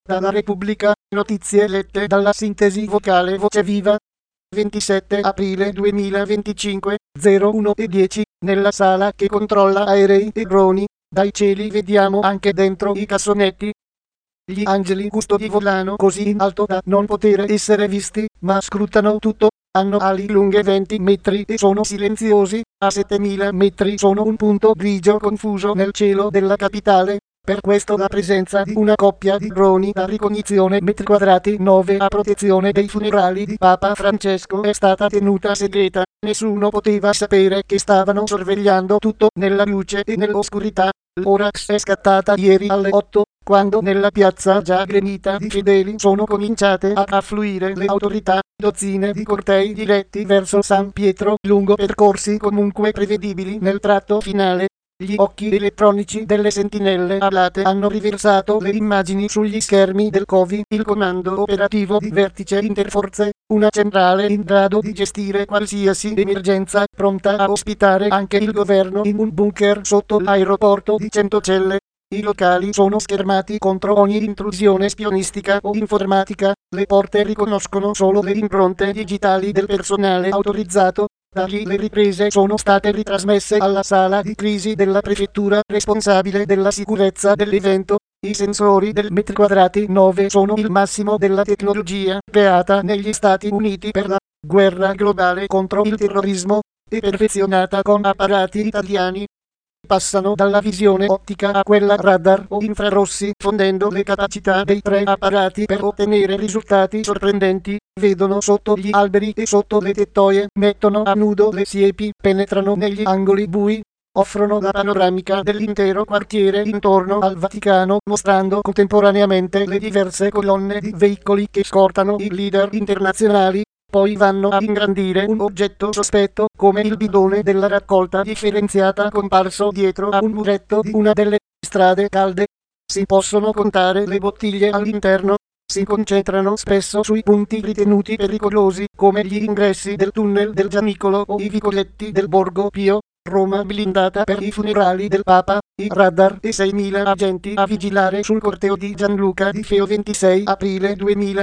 Dalla Repubblica, notizie lette dalla sintesi vocale Voce Viva. 27 aprile 2025, 01:10, nella sala che controlla aerei e droni, dai cieli vediamo anche dentro i cassonetti. Gli angeli custodi volano così in alto da non poter essere visti, ma scrutano tutto. Hanno ali lunghe 20 metri e sono silenziosi. A 7000 metri sono un punto grigio confuso nel cielo della capitale. Per questo la presenza di una coppia di droni da ricognizione metri quadrati 9 a protezione dei funerali di Papa Francesco è stata tenuta segreta. Nessuno poteva sapere che stavano sorvegliando tutto nella luce e nell'oscurità. L'ora è scattata ieri alle 8, quando nella piazza già gremita di fedeli sono cominciate ad affluire le autorità. Dozzine di cortei diretti verso San Pietro, lungo percorsi comunque prevedibili nel tratto finale. Gli occhi elettronici delle sentinelle alate hanno riversato le immagini sugli schermi del COVI, il comando operativo di vertice interforze, una centrale in grado di gestire qualsiasi emergenza, pronta a ospitare anche il governo in un bunker sotto l'aeroporto di Centocelle. I locali sono schermati contro ogni intrusione spionistica o informatica, le porte riconoscono solo le impronte digitali del personale autorizzato. Da lì le riprese sono state ritrasmesse alla sala di crisi della prefettura responsabile della sicurezza dell'evento. I sensori del metri quadrati 9 sono il massimo della tecnologia creata negli Stati Uniti per la guerra globale contro il terrorismo e perfezionata con apparati italiani. Passano dalla visione ottica a quella radar o infrarossi, fondendo le capacità dei tre apparati per ottenere risultati sorprendenti. Vedono sotto gli alberi e sotto le tettoie, mettono a nudo le siepi, penetrano negli angoli bui, offrono la panoramica dell'intero quartiere intorno al Vaticano, mostrando contemporaneamente le diverse colonne di veicoli che scortano i leader internazionali. Poi vanno a ingrandire un oggetto sospetto, come il bidone della raccolta differenziata comparso dietro a un muretto di una delle strade calde. Si possono contare le bottiglie all'interno. Si concentrano spesso sui punti ritenuti pericolosi, come gli ingressi del tunnel del Gianicolo o i vicoletti del Borgo Pio. Roma blindata per i funerali del Papa, i radar e 6.000 agenti a vigilare sul corteo di Gianluca Di Feo. 26 aprile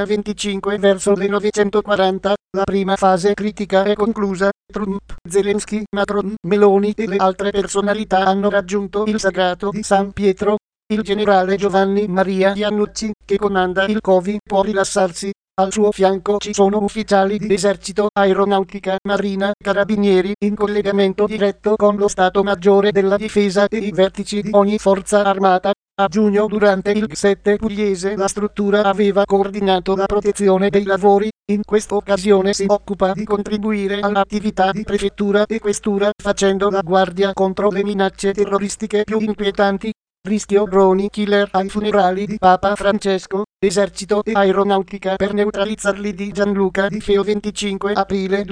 2025 verso le 9:40, la prima fase critica è conclusa. Trump, Zelensky, Macron, Meloni e le altre personalità hanno raggiunto il sagrato di San Pietro. Il generale Giovanni Maria Iannucci, che comanda il COVI, può rilassarsi. Al suo fianco ci sono ufficiali di esercito, aeronautica, marina, carabinieri, in collegamento diretto con lo Stato Maggiore della Difesa e i vertici di ogni forza armata. A giugno, durante il G7 pugliese, la struttura aveva coordinato la protezione dei lavori. In questa occasione si occupa di contribuire all'attività di prefettura e questura, facendo la guardia contro le minacce terroristiche più inquietanti. Rischio droni killer ai funerali di Papa Francesco, esercito e aeronautica per neutralizzarli di Gianluca Di Feo. 25 aprile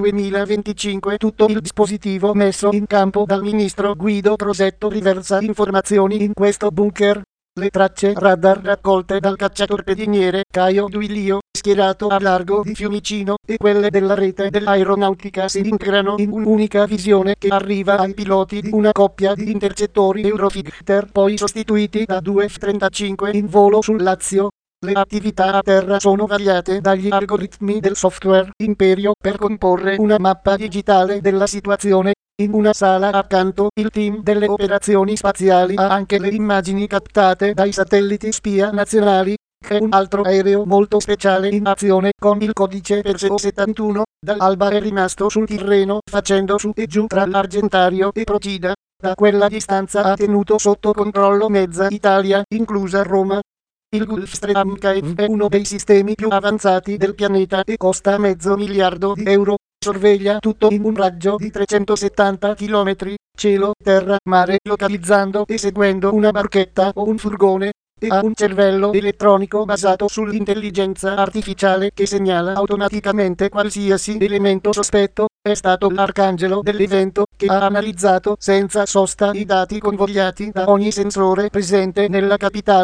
2025 tutto il dispositivo messo in campo dal ministro Guido Crosetto riversa informazioni in questo bunker. Le tracce radar raccolte dal cacciatorpediniere Caio Duilio, schierato a largo di Fiumicino, e quelle della rete dell'aeronautica si integrano in un'unica visione che arriva ai piloti di una coppia di intercettori Eurofighter, poi sostituiti da due F-35 in volo sul Lazio. Le attività a terra sono variate dagli algoritmi del software Imperio per comporre una mappa digitale della situazione. In una sala accanto, il team delle operazioni spaziali ha anche le immagini captate dai satelliti spia nazionali. C'è un altro aereo molto speciale in azione con il codice Perseo 71, dall'alba è rimasto sul terreno facendo su e giù tra l'Argentario e Procida. Da quella distanza ha tenuto sotto controllo mezza Italia, inclusa Roma. Il Gulfstream KF è uno dei sistemi più avanzati del pianeta e costa $500 miliardi. Sorveglia tutto in un raggio di 370 km, cielo, terra, mare, localizzando e seguendo una barchetta o un furgone, e ha un cervello elettronico basato sull'intelligenza artificiale che segnala automaticamente qualsiasi elemento sospetto. È stato l'arcangelo dell'evento che ha analizzato senza sosta i dati convogliati da ogni sensore presente nella capitale.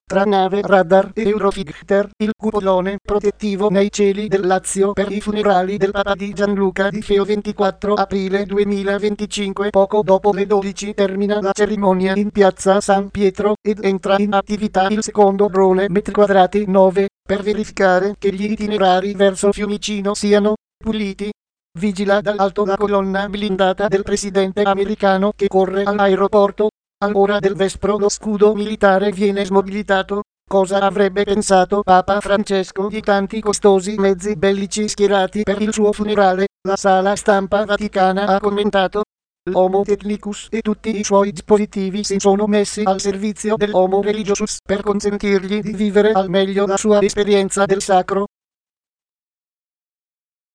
tra nave radar e Eurofighter, il cupolone protettivo nei cieli del Lazio per i funerali del Papa di Gianluca Di Feo. 24 aprile 2025. Poco dopo le 12 termina la cerimonia in piazza San Pietro ed entra in attività il secondo drone metri quadrati 9 per verificare che gli itinerari verso Fiumicino siano puliti. Vigila dall'alto la colonna blindata del presidente americano che corre all'aeroporto. All'ora del vespro lo scudo militare viene smobilitato. Cosa avrebbe pensato Papa Francesco di tanti costosi mezzi bellici schierati per il suo funerale? La sala stampa vaticana ha commentato: l'Homo Technicus e tutti i suoi dispositivi si sono messi al servizio dell'Homo Religiosus per consentirgli di vivere al meglio la sua esperienza del sacro.